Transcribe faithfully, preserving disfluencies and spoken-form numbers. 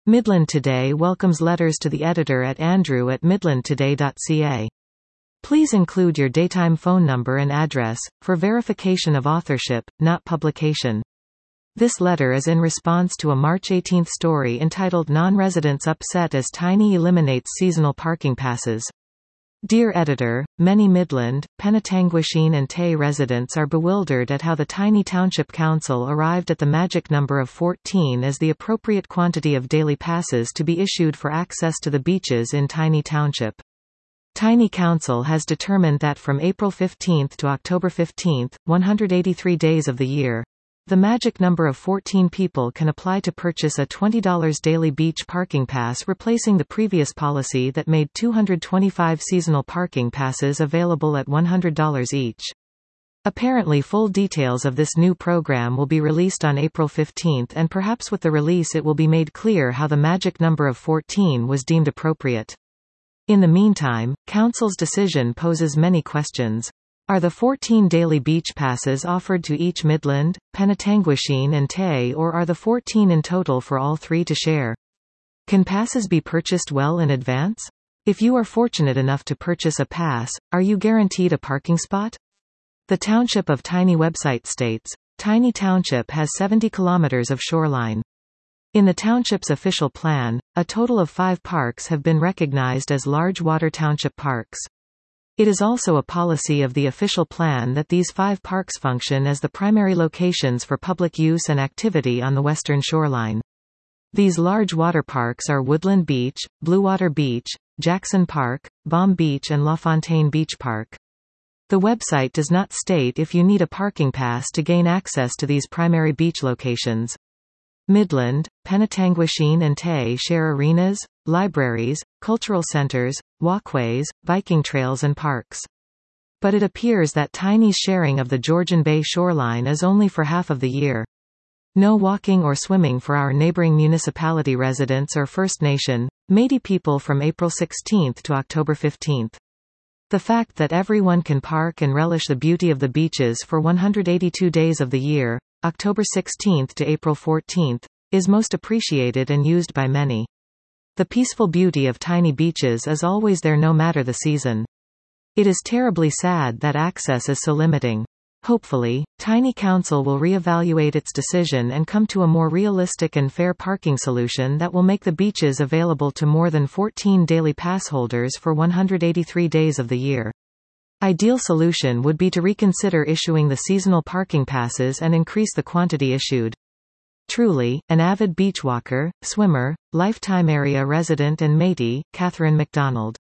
Midland Today welcomes letters to the editor at andrew at midland today dot c a. Please include your daytime phone number and address, for verification of authorship, not publication. This letter is in response to a March eighteenth story entitled Non-Residents Upset as Tiny Eliminates Seasonal Parking Passes. Dear Editor, many Midland, Penetanguishene and Tay residents are bewildered at how the Tiny Township Council arrived at the magic number of fourteen as the appropriate quantity of daily passes to be issued for access to the beaches in Tiny Township. Tiny Council has determined that from April fifteenth to October fifteenth, one hundred eighty-three days of the year, the magic number of fourteen people can apply to purchase a twenty dollars daily beach parking pass, replacing the previous policy that made two hundred twenty-five seasonal parking passes available at one hundred dollars each. Apparently full details of this new program will be released on April fifteenth, and perhaps with the release it will be made clear how the magic number of fourteen was deemed appropriate. In the meantime, Council's decision poses many questions. Are the fourteen daily beach passes offered to each Midland, Penetanguishene and Tay, or are the fourteen in total for all three to share? Can passes be purchased well in advance? If you are fortunate enough to purchase a pass, are you guaranteed a parking spot? The Township of Tiny website states, Tiny Township has seventy kilometers of shoreline. In the township's official plan, a total of five parks have been recognized as large water township parks. It is also a policy of the official plan that these five parks function as the primary locations for public use and activity on the western shoreline. These large water parks are Woodland Beach, Bluewater Beach, Jackson Park, Baum Beach and LaFontaine Beach Park. The website does not state if you need a parking pass to gain access to these primary beach locations. Midland, Penetanguishene and Tay share arenas, libraries, cultural centers, walkways, biking trails and parks. But it appears that Tiny's sharing of the Georgian Bay shoreline is only for half of the year. No walking or swimming for our neighboring municipality residents or First Nation, Métis people from April sixteenth to October fifteenth. The fact that everyone can park and relish the beauty of the beaches for one hundred eighty-two days of the year, October sixteenth to April fourteenth, is most appreciated and used by many. The peaceful beauty of tiny beaches is always there no matter the season. It is terribly sad that access is so limiting. Hopefully, Tiny Council will reevaluate its decision and come to a more realistic and fair parking solution that will make the beaches available to more than fourteen daily pass holders for one hundred eighty-three days of the year. Ideal solution would be to reconsider issuing the seasonal parking passes and increase the quantity issued. Truly, an avid beach walker, swimmer, lifetime area resident and Métis, Catherine McDonald.